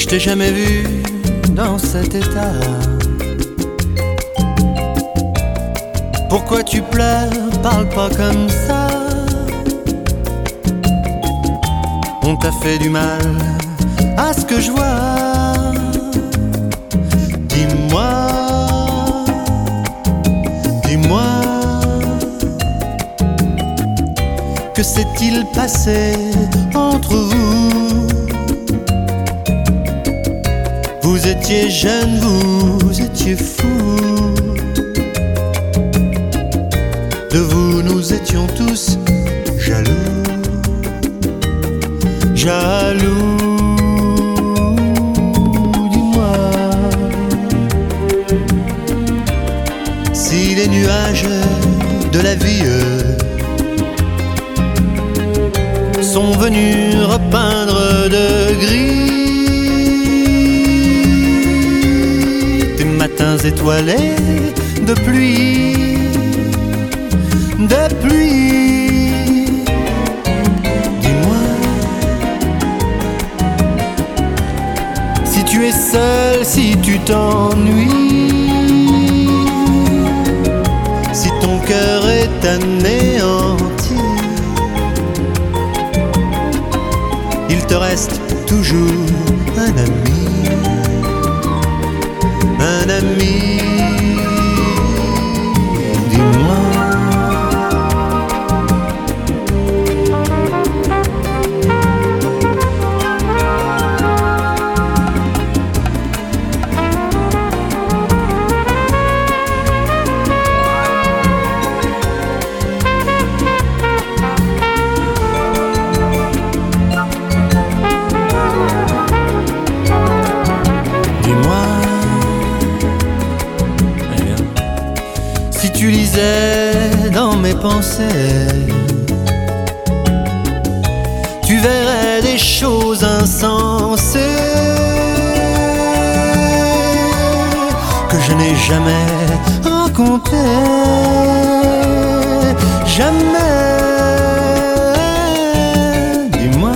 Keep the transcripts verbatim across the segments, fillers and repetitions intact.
t'ai jamais vu dans cet état. Pourquoi tu pleures? Parle pas comme ça. On t'a fait du mal à ce que je vois. Dis-moi, dis-moi, que s'est-il passé entre vous? Vous étiez jeune, vous étiez fou. De vous nous étions tous jaloux, jaloux. Dis-moi si les nuages de la vie sont venus repeindre de gris tes matins étoilés de pluie, de pluie. Dis-moi si tu es seul, si tu t'ennuies, si ton cœur est anéanti, il te reste toujours un ami, un ami. Dis-moi. Si tu lisais dans mes pensées, tu verrais des choses insensées que je n'ai jamais racontées, jamais. Dis-moi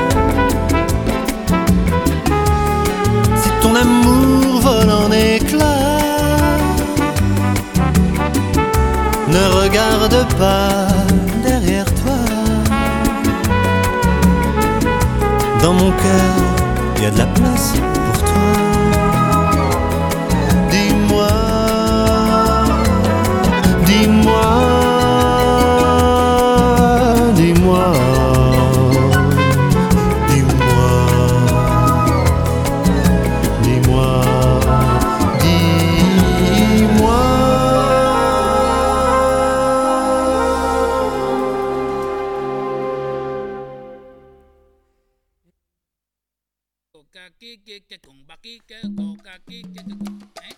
si ton amour vole en éclats. Ne regarde pas derrière toi. Dans mon cœur, il y a de la place pour toi. Dis-moi, dis-moi, dis-moi, dis-moi, dis-moi, dis-moi. Kaki kiki kung baki ke ko kaki kiki kung eh